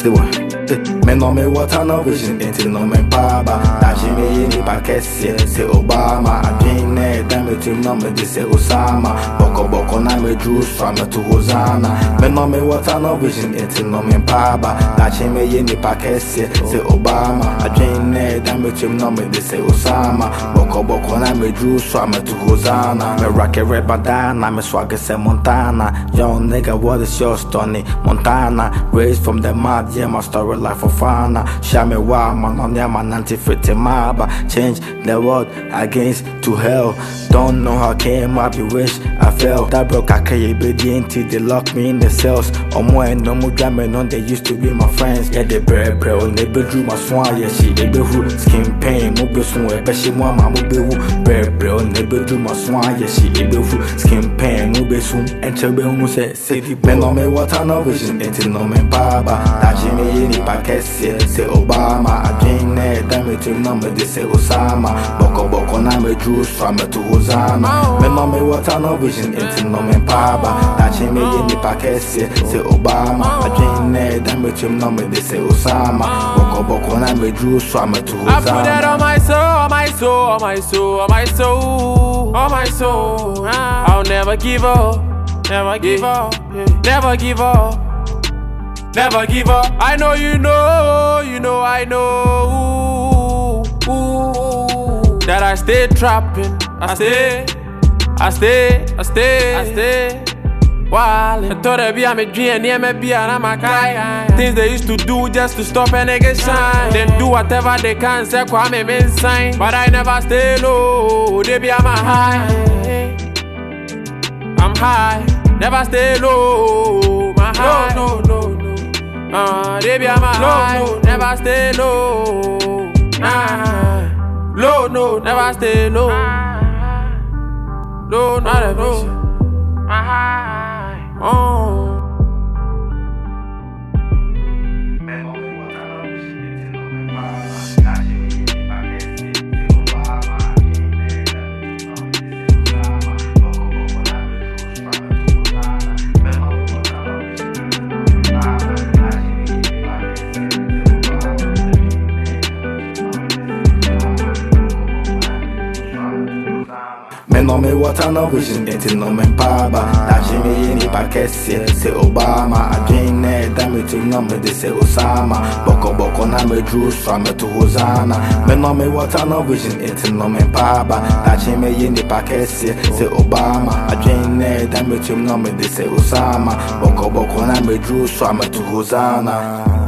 the one. Me no me water no vision until no me baba. That she me in the packet say Obama. I dream ne damn it no me this say Osama. Boko na me juice from me to Hosanna. Me no me water no vision until no me baba. That she me in the packet say Obama. I dream ne damn it no me this say Osama. Boko na me juice from me to Hosanna. Me rock a red bandana, me swagger say Montana. Young nigga, what is your story? Montana, raised from the mud, yeah, my story life for fun. Show me why, man, on yeah, man, anti-fitting maba. Change the world against to hell. Don't know how I came up, you wish I fell. That broke I can't be the until they lock me in the cells. Or more and no more drama, no, they used to be my friends. Yeah, they bread, they bedroom my swan, yeah, she, they be who skin pain, mobile soon, but she want my mobile bread, they bedroom my swan, yeah, she, they be who skin pain, mobile soon, and tell me who say, city, men no me water no vision, until no me baba. That she me in the packet, say Obama. I dream ne, damn it, no me this say Osama. Boko na me juice from me to Hosanna. Men no me water no vision, until no me baba. That she me in the packet, say Obama. I dream ne, damn it, no me this say Osama. Boko na me juice from me to Hosanna. I put that on my soul, on my soul, on my soul, on my soul, on my soul. I'll never give up. Never give up, never give up, never give up. I know you know, I know that I stay trapping, I stay wild. I thought I'd be a me dream, near me be an amakai. Things they used to do just to stop a nigga shine. Then do whatever they can, say Kwame mean sign. But I never stay low, they be a my high. I'm high, never stay low. My high, no. They be my high, never stay low. Low, no, never stay low. Low, not a low. My high, oh. Me no me water no vision, until no me baba. That she me in the packet, say Obama. I dream ne, damn it, no me this say Osama. Boko na me juice from me to Hosanna. Me no me water no vision, until no me baba. That she me in the packet, say Obama. I dream ne, damn it, no me this say Osama. Boko na me juice from me to Hosanna.